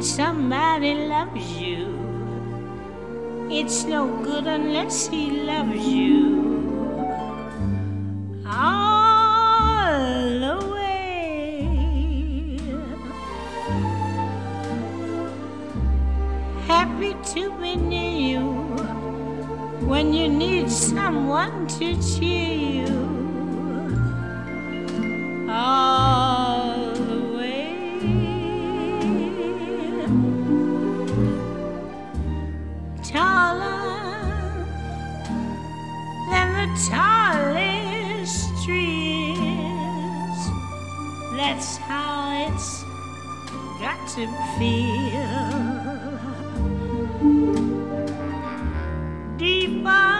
when somebody loves you. It's no good unless he loves you all the way. Happy to be near you when you need someone to cheer you all the way. Taller than the tallest trees, that's how it's got to feel. Deeper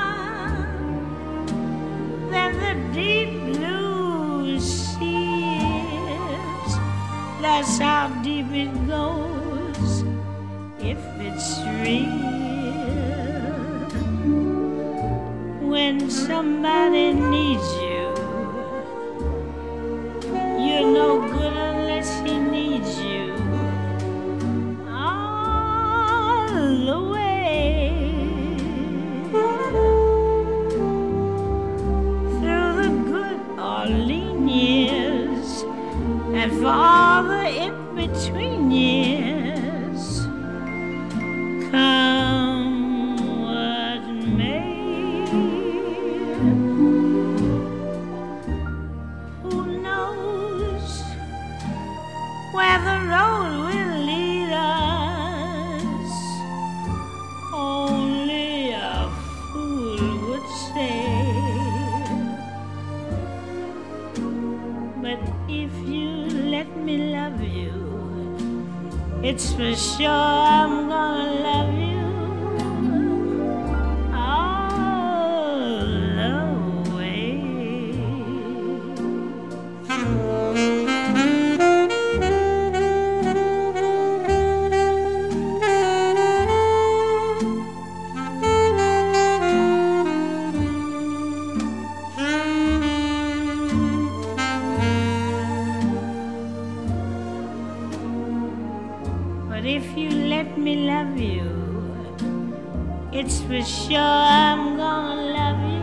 than the deep blue seas, that's how deep it goes if it's real. When somebody needs you, you're no good unless he needs you all the way. Through the good or lean years, and for all the in-between years, come what may. Who knows where the road will lead us? Only a fool would say. But if you let me love you, it's for sure I'm gonna love you all the way. But if you let me love you, it's for sure I'm gonna love you